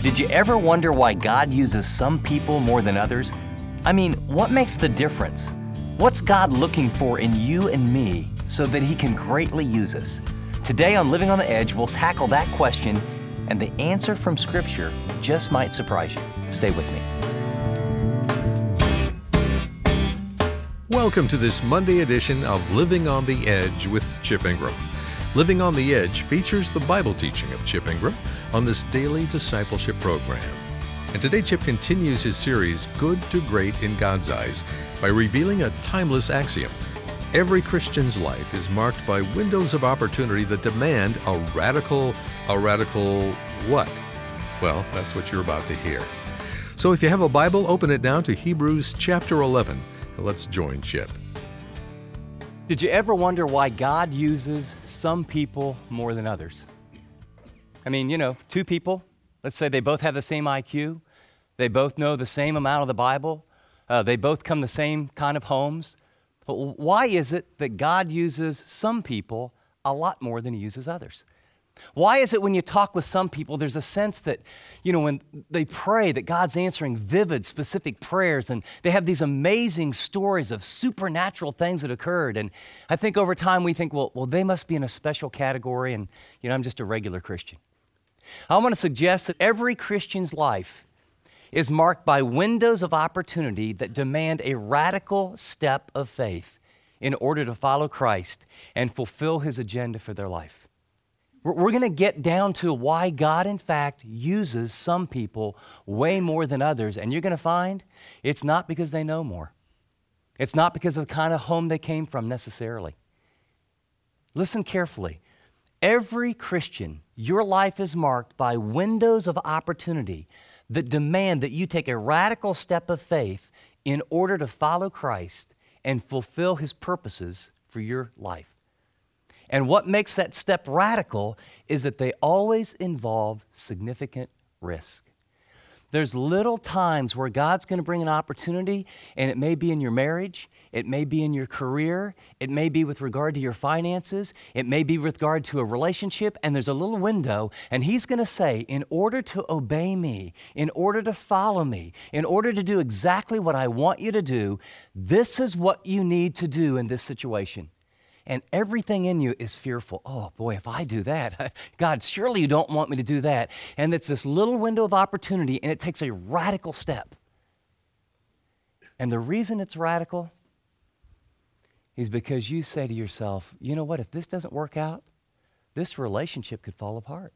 Did you ever wonder why God uses some people more than others? I mean, what makes the difference? What's God looking for in you and me so that He can greatly use us? Today on Living on the Edge, we'll tackle that question, and the answer from Scripture just might surprise you. Stay with me. Welcome to this Monday edition of Living on the Edge with Chip Ingram. Living on the Edge features the Bible teaching of Chip Ingram on this daily discipleship program. And today Chip continues his series, Good to Great in God's Eyes, by revealing a timeless axiom. Every Christian's life is marked by windows of opportunity that demand a radical what? Well, that's what you're about to hear. So if you have a Bible, open it now to Hebrews chapter 11. Let's join Chip. Did you ever wonder why God uses some people more than others? I mean, two people, let's say they both have the same IQ, they both know the same amount of the Bible, they both come the same kind of homes. But why is it that God uses some people a lot more than He uses others? Why is it when you talk with some people, there's a sense that, when they pray, that God's answering vivid, specific prayers, and they have these amazing stories of supernatural things that occurred. And I think over time we think, well, they must be in a special category, and, I'm just a regular Christian. I want to suggest that every Christian's life is marked by windows of opportunity that demand a radical step of faith in order to follow Christ and fulfill His agenda for their life. We're going to get down to why God, in fact, uses some people way more than others, and you're going to find it's not because they know more. It's not because of the kind of home they came from necessarily. Listen carefully. Every Christian, your life is marked by windows of opportunity that demand that you take a radical step of faith in order to follow Christ and fulfill His purposes for your life. And what makes that step radical is that they always involve significant risk. There's little times where God's going to bring an opportunity, and it may be in your marriage, it may be in your career, it may be with regard to your finances, it may be with regard to a relationship, and there's a little window, and He's going to say, in order to obey me, in order to follow me, in order to do exactly what I want you to do, this is what you need to do in this situation. And everything in you is fearful. Oh boy, if I do that, God, surely you don't want me to do that. And it's this little window of opportunity, and it takes a radical step. And the reason it's radical is because you say to yourself, you know what, if this doesn't work out, this relationship could fall apart.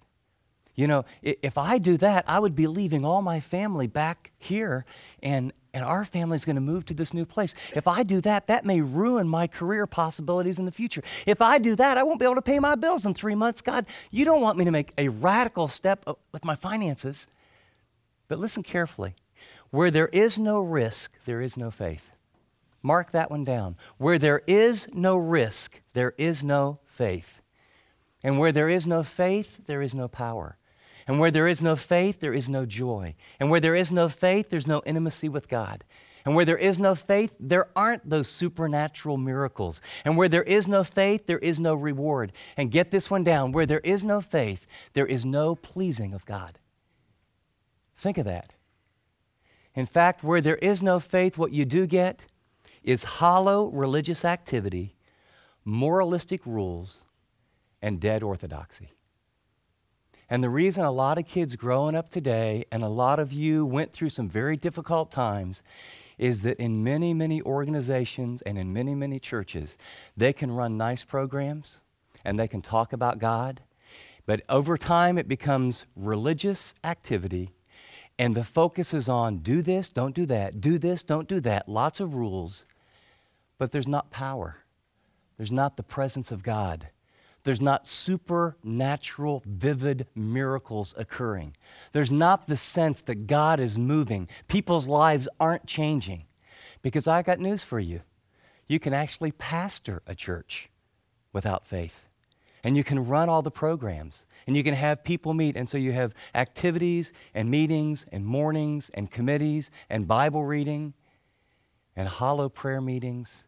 If I do that, I would be leaving all my family back here, and our family's going to move to this new place. If I do that, that may ruin my career possibilities in the future. If I do that, I won't be able to pay my bills in 3 months. God, you don't want me to make a radical step with my finances. But listen carefully. Where there is no risk, there is no faith. Mark that one down. Where there is no risk, there is no faith. And where there is no faith, there is no power. And where there is no faith, there is no joy. And where there is no faith, there's no intimacy with God. And where there is no faith, there aren't those supernatural miracles. And where there is no faith, there is no reward. And get this one down. Where there is no faith, there is no pleasing of God. Think of that. In fact, where there is no faith, what you do get is hollow religious activity, moralistic rules, and dead orthodoxy. And the reason a lot of kids growing up today, and a lot of you went through some very difficult times, is that in many, many organizations and in many, many churches, they can run nice programs and they can talk about God, but over time it becomes religious activity, and the focus is on do this, don't do that, do this, don't do that, lots of rules, but there's not power. There's not the presence of God. There's not supernatural, vivid miracles occurring. There's not the sense that God is moving. People's lives aren't changing. Because I got news for you. You can actually pastor a church without faith. And you can run all the programs. And you can have people meet. And so you have activities and meetings and mornings and committees and Bible reading and hollow prayer meetings.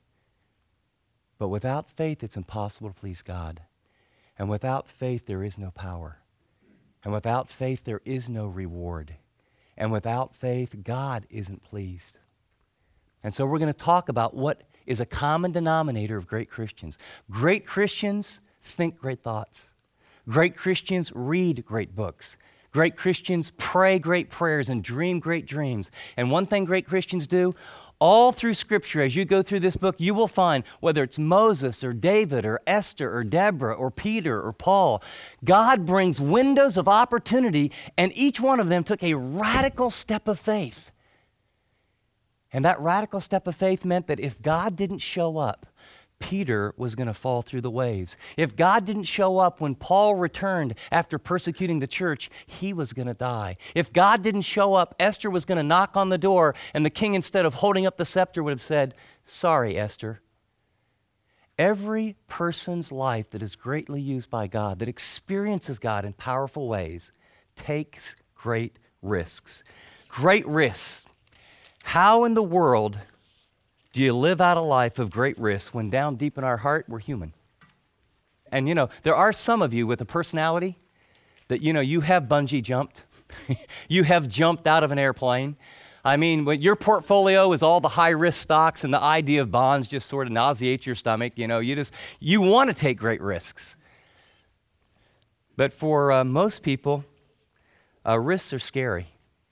But without faith, it's impossible to please God. And without faith, there is no power. And without faith, there is no reward. And without faith, God isn't pleased. And so we're going to talk about what is a common denominator of great Christians. Great Christians think great thoughts. Great Christians read great books. Great Christians pray great prayers and dream great dreams. And one thing great Christians do, all through Scripture, as you go through this book, you will find, whether it's Moses or David or Esther or Deborah or Peter or Paul, God brings windows of opportunity, and each one of them took a radical step of faith. And that radical step of faith meant that if God didn't show up, Peter was going to fall through the waves. If God didn't show up when Paul returned after persecuting the church, he was going to die. If God didn't show up, Esther was going to knock on the door, and the king, instead of holding up the scepter, would have said, "Sorry, Esther." Every person's life that is greatly used by God, that experiences God in powerful ways, takes great risks. Great risks. How in the world do you live out a life of great risk when down deep in our heart, we're human? And there are some of you with a personality that, you have bungee jumped. You have jumped out of an airplane. I mean, when your portfolio is all the high-risk stocks and the idea of bonds just sort of nauseates your stomach, you want to take great risks. But for most people, risks are scary.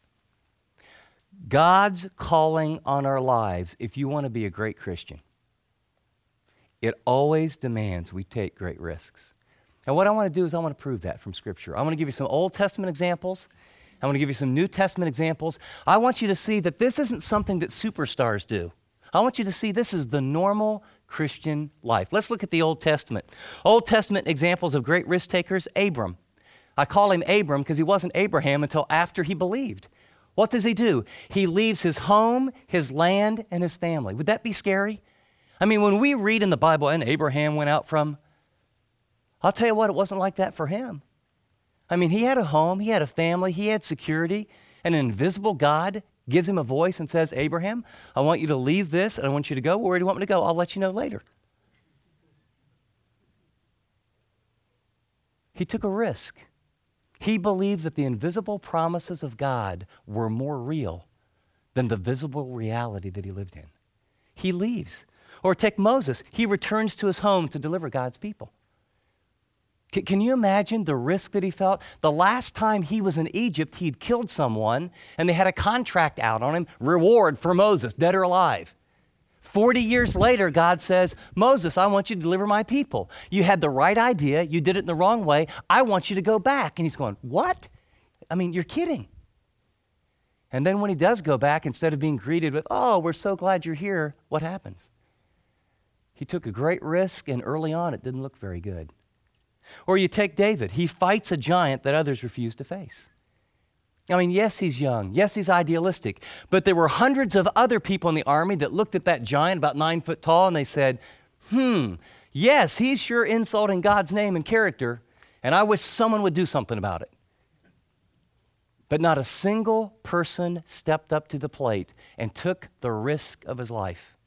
God's calling on our lives, if you want to be a great Christian, it always demands we take great risks. And what I want to do is I want to prove that from Scripture. I want to give you some Old Testament examples. I want to give you some New Testament examples. I want you to see that this isn't something that superstars do. I want you to see this is the normal Christian life. Let's look at the Old Testament. Old Testament examples of great risk takers, Abram. I call him Abram because he wasn't Abraham until after he believed. What does he do? He leaves his home, his land, and his family. Would that be scary? I mean, when we read in the Bible, and Abraham went out from, I'll tell you what, it wasn't like that for him. I mean, he had a home, he had a family, he had security, and an invisible God gives him a voice and says, "Abraham, I want you to leave this, and I want you to go. Where do you want me to go? I'll let you know later." He took a risk. He believed that the invisible promises of God were more real than the visible reality that he lived in. He leaves. Or take Moses. He returns to his home to deliver God's people. Can you imagine the risk that he felt? The last time he was in Egypt, he'd killed someone, and they had a contract out on him, reward for Moses, dead or alive. 40 years later, God says, "Moses, I want you to deliver my people. You had the right idea. You did it in the wrong way. I want you to go back." And he's going, "What? I mean, you're kidding." And then when he does go back, instead of being greeted with, "Oh, we're so glad you're here," what happens? He took a great risk, and early on, it didn't look very good. Or you take David. He fights a giant that others refuse to face. I mean, yes, he's young. Yes, he's idealistic. But there were hundreds of other people in the army that looked at that giant about 9 foot tall and they said, yes, he's sure insulting God's name and character, and I wish someone would do something about it. But not a single person stepped up to the plate and took the risk of his life.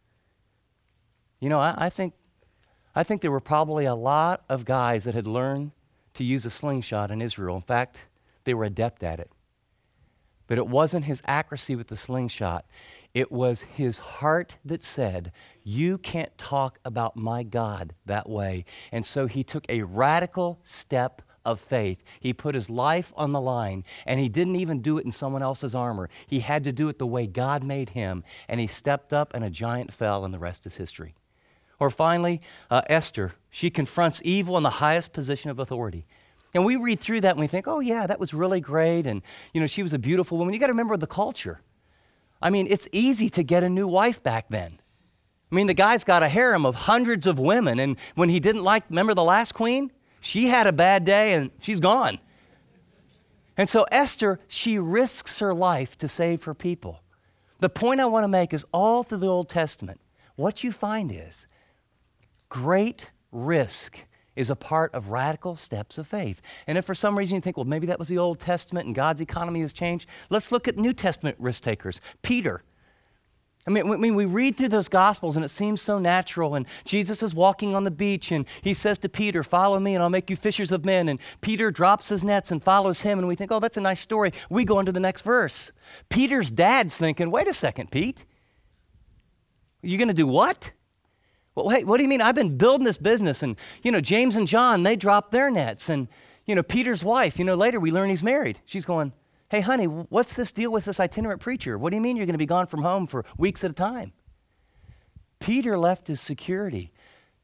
I think there were probably a lot of guys that had learned to use a slingshot in Israel. In fact, they were adept at it. But it wasn't his accuracy with the slingshot. It was his heart that said, "You can't talk about my God that way." And so he took a radical step of faith. He put his life on the line, and he didn't even do it in someone else's armor. He had to do it the way God made him, and he stepped up, and a giant fell, and the rest is history. Or finally, Esther. She confronts evil in the highest position of authority. And we read through that and we think, "Oh yeah, that was really great. And she was a beautiful woman." You got to remember the culture. I mean, it's easy to get a new wife back then. I mean, the guy's got a harem of hundreds of women. And when he didn't remember the last queen? She had a bad day and she's gone. And so Esther, she risks her life to save her people. The point I want to make is all through the Old Testament, what you find is great risk is a part of radical steps of faith. And if for some reason you think, well, maybe that was the Old Testament and God's economy has changed, let's look at New Testament risk takers. Peter. I mean, we read through those Gospels and it seems so natural. And Jesus is walking on the beach and he says to Peter, "Follow me and I'll make you fishers of men." And Peter drops his nets and follows him. And we think, oh, that's a nice story. We go into the next verse. Peter's dad's thinking, wait a second, Pete. You're going to do what? Well, hey, what do you mean? I've been building this business. And, James and John, they dropped their nets. And, Peter's wife, later we learn he's married. She's going, "Hey, honey, what's this deal with this itinerant preacher? What do you mean you're going to be gone from home for weeks at a time?" Peter left his security.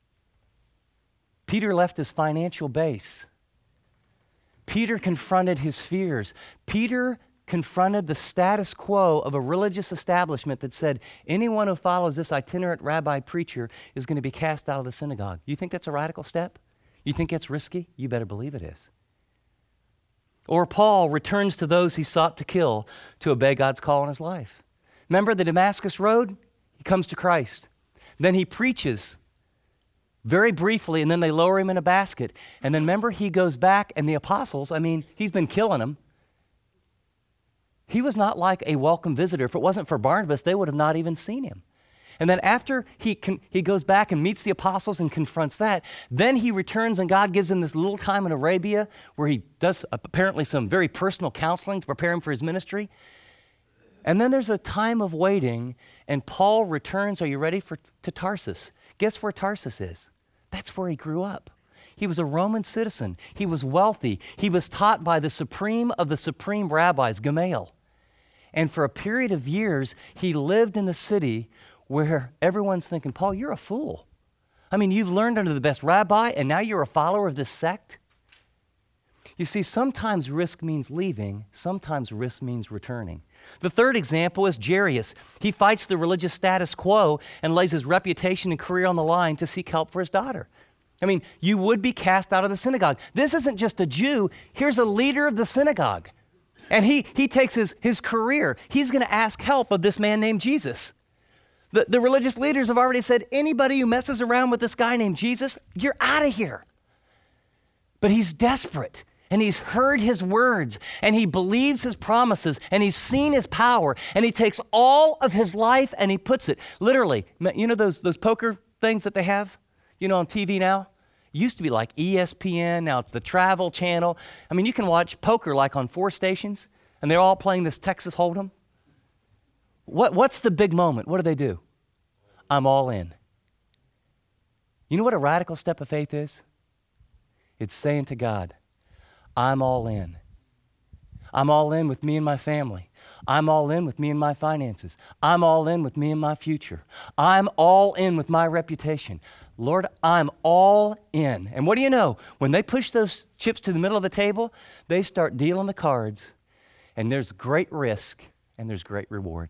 Peter left his financial base. Peter confronted his fears. Peter confronted the status quo of a religious establishment that said anyone who follows this itinerant rabbi preacher is going to be cast out of the synagogue. You think that's a radical step? You think it's risky? You better believe it is. Or Paul returns to those he sought to kill to obey God's call on his life. Remember the Damascus Road? He comes to Christ. Then he preaches very briefly, and then they lower him in a basket. And then remember, he goes back, and the apostles, he's been killing them. He was not like a welcome visitor. If it wasn't for Barnabas, they would have not even seen him. And then after he goes back and meets the apostles and confronts that, then he returns and God gives him this little time in Arabia where he does apparently some very personal counseling to prepare him for his ministry. And then there's a time of waiting and Paul returns, are you ready, to Tarsus. Guess where Tarsus is? That's where he grew up. He was a Roman citizen. He was wealthy. He was taught by the supreme of the supreme rabbis, Gamaliel. And for a period of years, he lived in the city where everyone's thinking, "Paul, you're a fool. You've learned under the best rabbi, and now you're a follower of this sect." You see, sometimes risk means leaving. Sometimes risk means returning. The third example is Jairus. He fights the religious status quo and lays his reputation and career on the line to seek help for his daughter. You would be cast out of the synagogue. This isn't just a Jew. Here's a leader of the synagogue. And he takes his career. He's going to ask help of this man named Jesus. The religious leaders have already said, anybody who messes around with this guy named Jesus, you're out of here. But he's desperate, and he's heard his words, and he believes his promises, and he's seen his power, and he takes all of his life and he puts it, literally, those poker things that they have, on TV now? It used to be like ESPN, now it's the Travel Channel. You can watch poker like on 4 stations, and they're all playing this Texas Hold'em. What's the big moment? What do? I'm all in. You know what a radical step of faith is? It's saying to God, I'm all in. I'm all in with me and my family. I'm all in with me and my finances. I'm all in with me and my future. I'm all in with my reputation. Lord, I'm all in. And what do you know? When they push those chips to the middle of the table, they start dealing the cards, and there's great risk and there's great reward.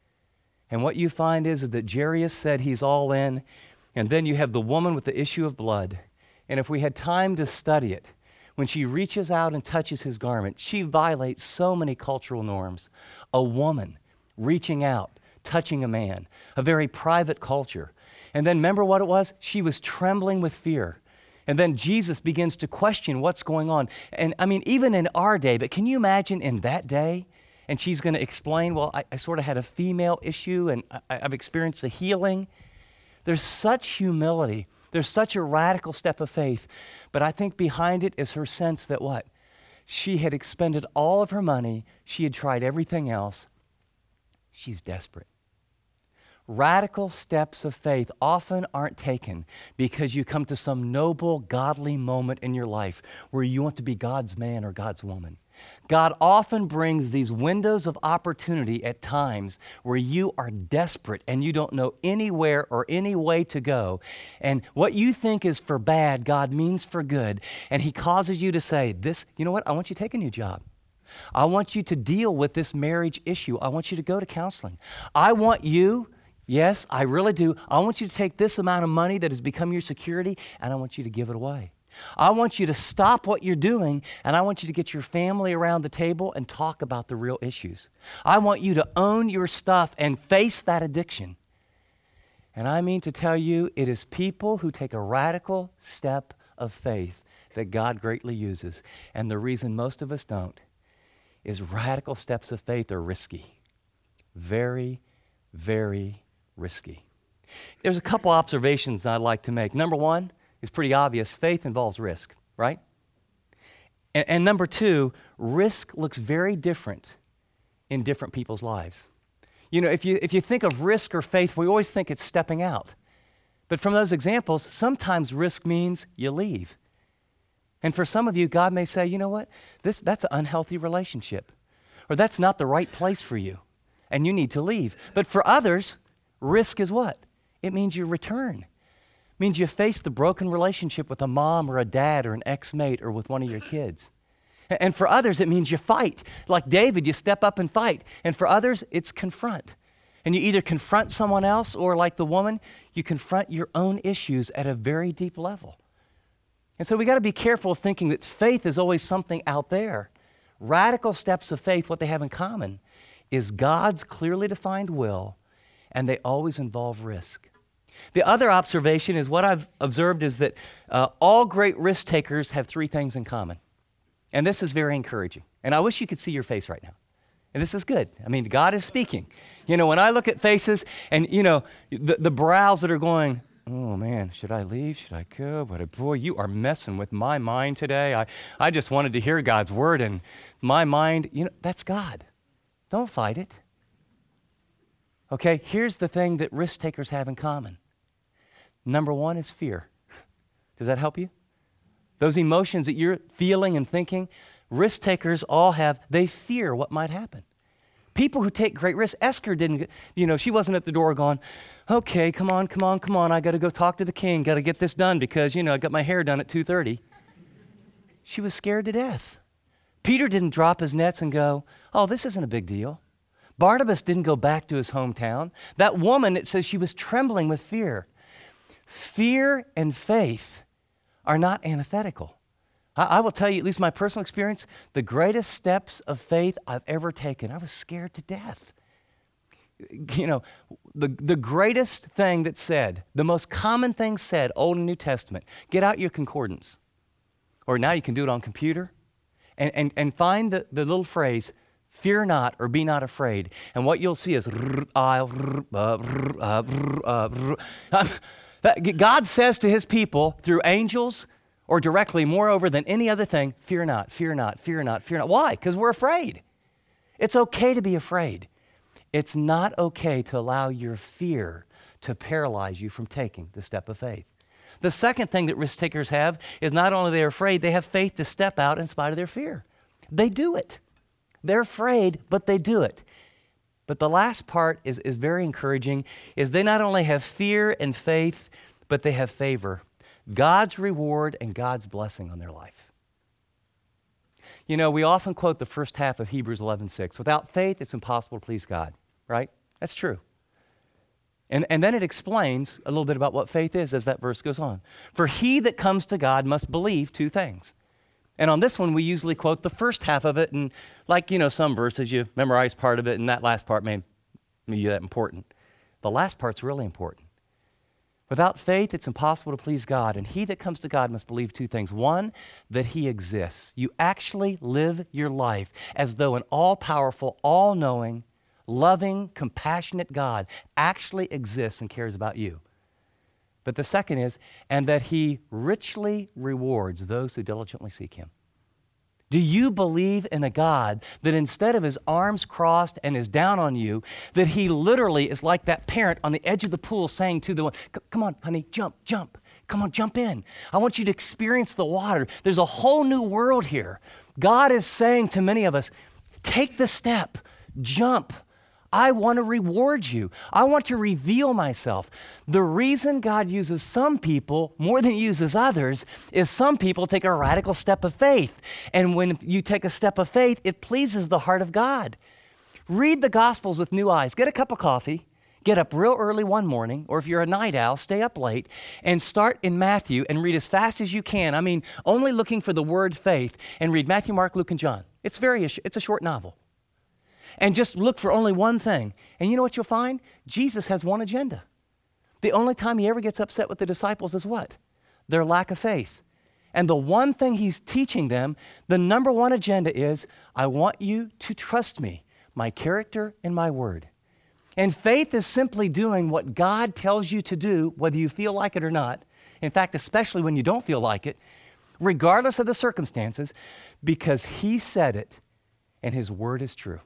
And what you find is that Jairus said he's all in, and then you have the woman with the issue of blood. And if we had time to study it, when she reaches out and touches his garment, she violates so many cultural norms. A woman reaching out, touching a man, a very private culture. And then remember what it was? She was trembling with fear. And then Jesus begins to question what's going on. And even in our day, but can you imagine in that day? And she's going to explain, well, I sort of had a female issue and I've experienced a healing. There's such humility. There's such a radical step of faith. But I think behind it is her sense that what? She had expended all of her money. She had tried everything else. She's desperate. Radical steps of faith often aren't taken because you come to some noble, godly moment in your life where you want to be God's man or God's woman. God often brings these windows of opportunity at times where you are desperate and you don't know anywhere or any way to go. And what you think is for bad, God means for good. And he causes you to say, you know what? I want you to take a new job. I want you to deal with this marriage issue. I want you to go to counseling. I want you, yes, I really do. I want you to take this amount of money that has become your security and I want you to give it away. I want you to stop what you're doing, and I want you to get your family around the table and talk about the real issues. I want you to own your stuff and face that addiction. And I mean to tell you, it is people who take a radical step of faith that God greatly uses. And the reason most of us don't is radical steps of faith are risky. Very, very risky. There's a couple observations I'd like to make. Number one is pretty obvious. Faith involves risk, right? And number two, risk looks very different in different people's lives. You know, if you think of risk or faith, we always think it's stepping out. But from those examples, sometimes risk means you leave. And for some of you, God may say, you know what, that's an unhealthy relationship. Or that's not the right place for you, and you need to leave. But for others, risk is what? It means you return. It means you face the broken relationship with a mom or a dad or an ex-mate or with one of your kids. And for others, it means you fight. Like David, you step up and fight. And for others, it's confront. And you either confront someone else or like the woman, you confront your own issues at a very deep level. And so we got to be careful of thinking that faith is always something out there. Radical steps of faith, what they have in common is God's clearly defined will, and they always involve risk. The other observation is what I've observed is that all great risk takers have three things in common. And this is very encouraging. And I wish you could see your face right now. And this is good. I mean, God is speaking. You know, when I look at faces and, you know, the brows that are going, oh man, should I leave? Should I go? But boy, you are messing with my mind today. I just wanted to hear God's word, and my mind, you know, that's God. Don't fight it. Okay, here's the thing that risk takers have in common. Number one is fear. Does that help you? Those emotions that you're feeling and thinking, risk takers all have, they fear what might happen. People who take great risks, Esther didn't, you know, she wasn't at the door going, okay, come on, I got to go talk to the king, got to get this done because, you know, I got my hair done at 2:30. She was scared to death. Peter didn't drop his nets and go, oh, this isn't a big deal. Barnabas didn't go back to his hometown. That woman, it says she was trembling with fear. Fear and faith are not antithetical. I will tell you, at least my personal experience, the greatest steps of faith I've ever taken, I was scared to death. You know, the greatest thing that's said, the most common thing said, Old and New Testament, get out your concordance. Or now you can do it on computer. And find the little phrase, fear not or be not afraid. And what you'll see is, God says to his people through angels or directly, moreover than any other thing, fear not, fear not, fear not, fear not. Why? Because we're afraid. It's okay to be afraid. It's not okay to allow your fear to paralyze you from taking the step of faith. The second thing that risk takers have is not only they're afraid, they have faith to step out in spite of their fear. They do it. They're afraid, but they do it. But the last part is very encouraging, is they not only have fear and faith, but they have favor. God's reward and God's blessing on their life. You know, we often quote the first half of Hebrews 11:6. Without faith, it's impossible to please God, right? That's true. And then it explains a little bit about what faith is as that verse goes on. For he that comes to God must believe two things. And on this one, we usually quote the first half of it, and like, you know, some verses, you memorize part of it, and that last part may be that important. The last part's really important. Without faith, it's impossible to please God, and he that comes to God must believe two things. One, that he exists. You actually live your life as though an all-powerful, all-knowing, loving, compassionate God actually exists and cares about you. But the second is, and that he richly rewards those who diligently seek him. Do you believe in a God that instead of his arms crossed and is down on you, that he literally is like that parent on the edge of the pool saying to the one, come on, honey, jump. Come on, jump in. I want you to experience the water. There's a whole new world here. God is saying to many of us, take the step, jump. I want to reward you. I want to reveal myself. The reason God uses some people more than he uses others is some people take a radical step of faith. And when you take a step of faith, it pleases the heart of God. Read the Gospels with new eyes. Get a cup of coffee. Get up real early one morning, or if you're a night owl, stay up late, and start in Matthew and read as fast as you can. I mean, only looking for the word faith, and read Matthew, Mark, Luke, and John. It's a short novel. And just look for only one thing. And you know what you'll find? Jesus has one agenda. The only time he ever gets upset with the disciples is what? Their lack of faith. And the one thing he's teaching them, the number one agenda is, I want you to trust me, my character and my word. And faith is simply doing what God tells you to do, whether you feel like it or not. In fact, especially when you don't feel like it, regardless of the circumstances, because He said it and His word is true.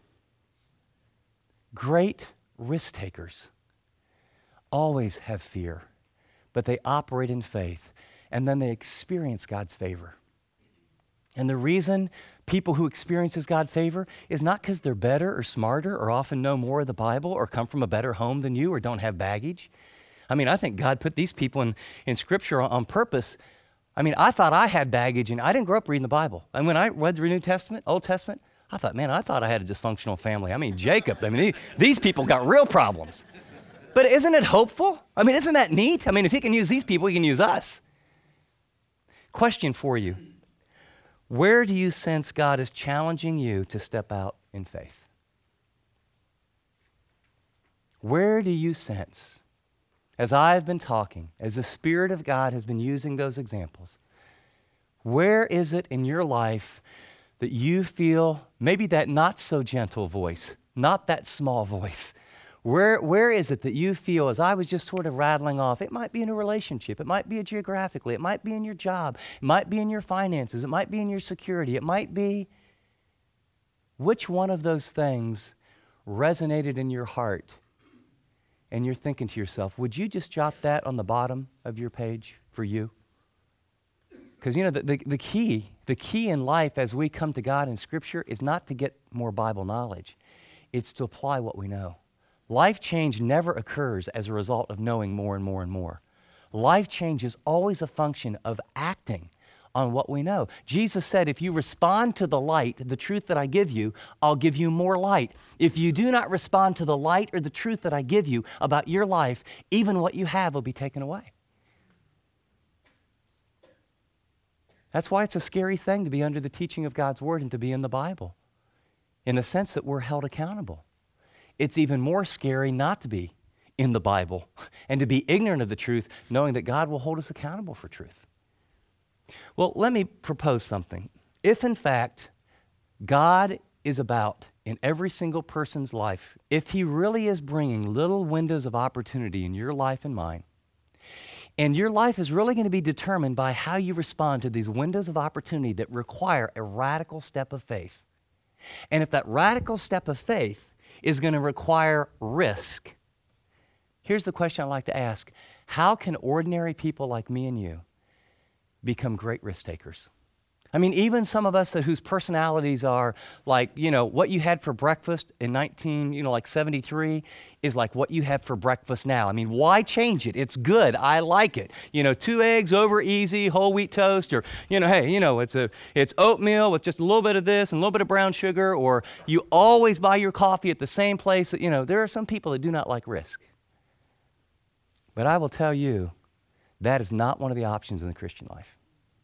Great risk takers always have fear, but they operate in faith, and then they experience God's favor. And the reason people who experiences God's favor is not because they're better or smarter or often know more of the Bible or come from a better home than you or don't have baggage. I mean, I think God put these people in Scripture on purpose. I mean, I thought I had baggage, and I didn't grow up reading the Bible. And when I read the New Testament, Old Testament, I thought I had a dysfunctional family. I mean, Jacob, these people got real problems. But isn't it hopeful? I mean, isn't that neat? I mean, if He can use these people, He can use us. Question for you. Where do you sense God is challenging you to step out in faith? Where do you sense, as I've been talking, as the Spirit of God has been using those examples, where is it in your life that you feel maybe that not so gentle voice, not that small voice? Where is it that you feel, as I was just sort of rattling off, it might be in a relationship, it might be geographically, it might be in your job, it might be in your finances, it might be in your security, it might be, which one of those things resonated in your heart? And you're thinking to yourself, would you just jot that on the bottom of your page for you? Because the key in life as we come to God in Scripture is not to get more Bible knowledge. It's to apply what we know. Life change never occurs as a result of knowing more and more and more. Life change is always a function of acting on what we know. Jesus said, if you respond to the light, the truth that I give you, I'll give you more light. If you do not respond to the light or the truth that I give you about your life, even what you have will be taken away. That's why it's a scary thing to be under the teaching of God's Word and to be in the Bible, in the sense that we're held accountable. It's even more scary not to be in the Bible and to be ignorant of the truth, knowing that God will hold us accountable for truth. Well, let me propose something. If, in fact, God is about in every single person's life, if He really is bringing little windows of opportunity in your life and mine, and your life is really going to be determined by how you respond to these windows of opportunity that require a radical step of faith, and if that radical step of faith is going to require risk, here's the question I'd like to ask. How can ordinary people like me and you become great risk takers? I mean, even some of us whose personalities are like, what you had for breakfast in 73 is like what you have for breakfast now. I mean, why change it? It's good. I like it. 2 eggs over easy, whole wheat toast, or, it's oatmeal with just a little bit of this and a little bit of brown sugar, or you always buy your coffee at the same place. There are some people that do not like risk. But I will tell you, that is not one of the options in the Christian life.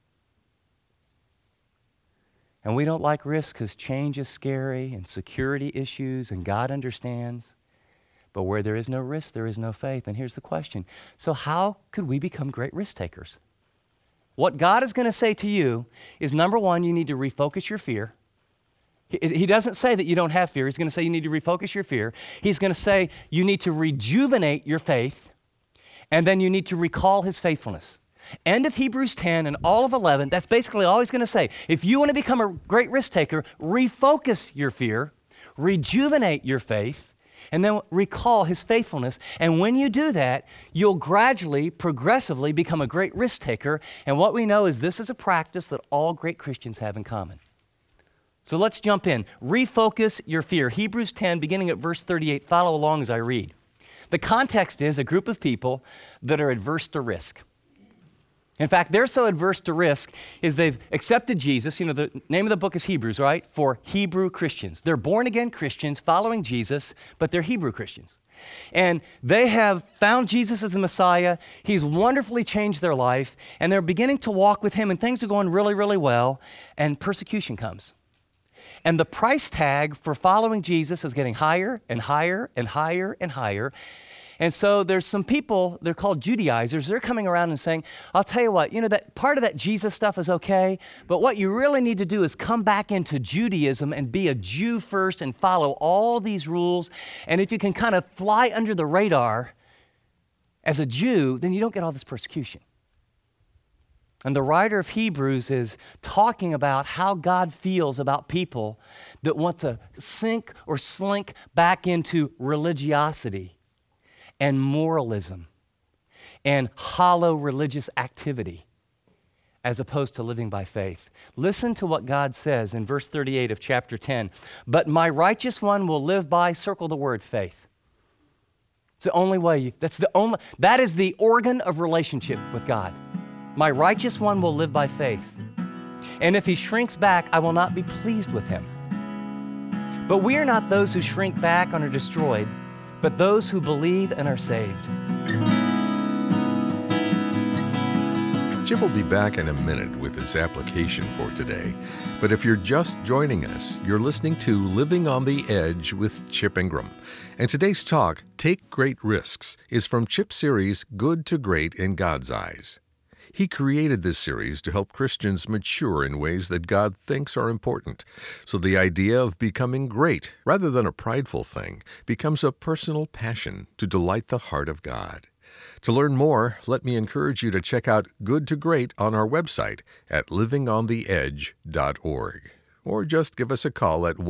And we don't like risk because change is scary and security issues, and God understands. But where there is no risk, there is no faith. And here's the question. So how could we become great risk takers? What God is going to say to you is, number one, you need to refocus your fear. He doesn't say that you don't have fear. He's going to say you need to refocus your fear. He's going to say you need to rejuvenate your faith, and then you need to recall His faithfulness. End of Hebrews 10 and all of 11, that's basically all he's going to say. If you want to become a great risk taker, refocus your fear, rejuvenate your faith, and then recall His faithfulness. And when you do that, you'll gradually, progressively become a great risk taker. And what we know is this is a practice that all great Christians have in common. So let's jump in. Refocus your fear. Hebrews 10, beginning at verse 38. Follow along as I read. The context is a group of people that are adverse to risk. In fact, they're so adverse to risk is they've accepted Jesus. The name of the book is Hebrews, right? For Hebrew Christians. They're born-again Christians following Jesus, but they're Hebrew Christians. And they have found Jesus as the Messiah. He's wonderfully changed their life, and they're beginning to walk with Him, and things are going really, really well, and persecution comes. And the price tag for following Jesus is getting higher and higher and higher and higher. And so there's some people, they're called Judaizers, they're coming around and saying, I'll tell you what, that part of that Jesus stuff is okay, but what you really need to do is come back into Judaism and be a Jew first and follow all these rules. And if you can kind of fly under the radar as a Jew, then you don't get all this persecution. And the writer of Hebrews is talking about how God feels about people that want to sink or slink back into religiosity and moralism and hollow religious activity as opposed to living by faith. Listen to what God says in verse 38 of chapter 10. But my righteous one will live by, circle the word faith. It's the only way, that is the organ of relationship with God. My righteous one will live by faith. And if he shrinks back, I will not be pleased with him. But we are not those who shrink back and are destroyed, but those who believe and are saved. Chip will be back in a minute with his application for today. But if you're just joining us, you're listening to Living on the Edge with Chip Ingram. And today's talk, Take Great Risks, is from Chip's series, Good to Great in God's Eyes. He created this series to help Christians mature in ways that God thinks are important. So the idea of becoming great, rather than a prideful thing, becomes a personal passion to delight the heart of God. To learn more, let me encourage you to check out Good to Great on our website at livingontheedge.org. Or just give us a call at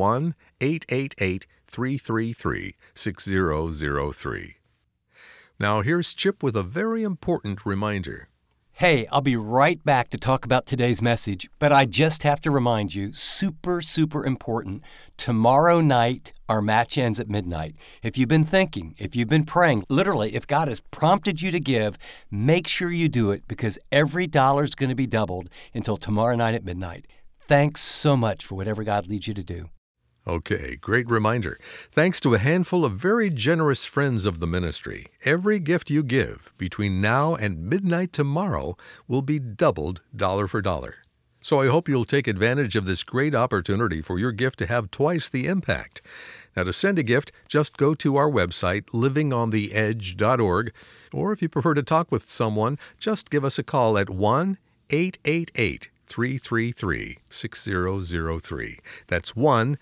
1-888-333-6003. Now here's Chip with a very important reminder. Hey, I'll be right back to talk about today's message, but I just have to remind you, super important, tomorrow night, our match ends at midnight. If you've been thinking, if you've been praying, literally, if God has prompted you to give, make sure you do it because every dollar is going to be doubled until tomorrow night at midnight. Thanks so much for whatever God leads you to do. Okay, great reminder. Thanks to a handful of very generous friends of the ministry, every gift you give between now and midnight tomorrow will be doubled dollar for dollar. So I hope you'll take advantage of this great opportunity for your gift to have twice the impact. Now, to send a gift, just go to our website, livingontheedge.org, or if you prefer to talk with someone, just give us a call at 1-888-333-6003. That's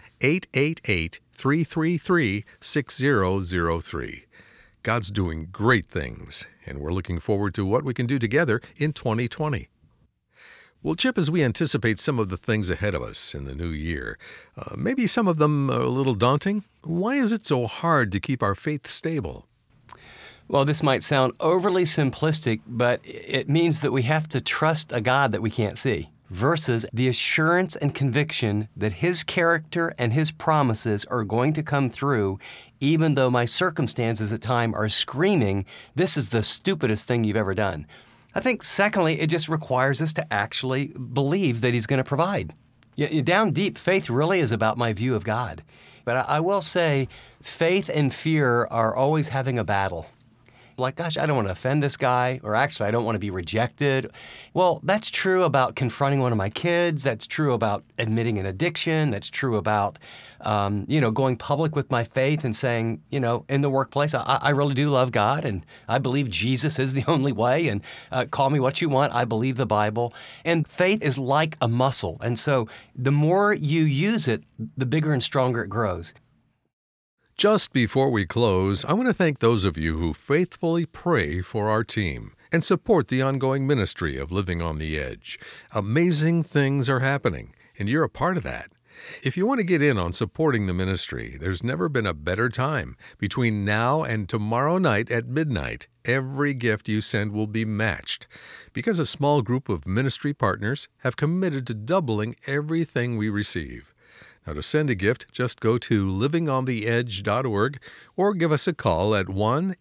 1-888-333-6003. God's doing great things, and we're looking forward to what we can do together in 2020. Well, Chip, as we anticipate some of the things ahead of us in the new year, maybe some of them are a little daunting. Why is it so hard to keep our faith stable? Well, this might sound overly simplistic, but it means that we have to trust a God that we can't see, versus the assurance and conviction that His character and His promises are going to come through, even though my circumstances at times are screaming, this is the stupidest thing you've ever done. I think, secondly, it just requires us to actually believe that He's going to provide. Down deep, faith really is about my view of God. But I will say, faith and fear are always having a battle. Like, gosh, I don't want to offend this guy, or actually, I don't want to be rejected. Well, that's true about confronting one of my kids. That's true about admitting an addiction. That's true about, going public with my faith and saying, in the workplace, I really do love God, and I believe Jesus is the only way, and call me what you want. I believe the Bible. And faith is like a muscle. And so the more you use it, the bigger and stronger it grows. Just before we close, I want to thank those of you who faithfully pray for our team and support the ongoing ministry of Living on the Edge. Amazing things are happening, and you're a part of that. If you want to get in on supporting the ministry, there's never been a better time. Between now and tomorrow night at midnight, every gift you send will be matched, because a small group of ministry partners have committed to doubling everything we receive. Now, to send a gift, just go to livingontheedge.org or give us a call at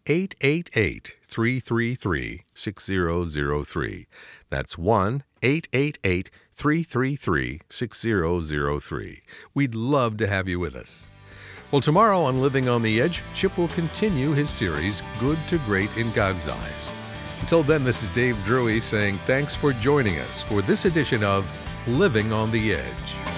1-888-333-6003. That's 1-888-333-6003. We'd love to have you with us. Well, tomorrow on Living on the Edge, Chip will continue his series, Good to Great in God's Eyes. Until then, this is Dave Drury saying thanks for joining us for this edition of Living on the Edge.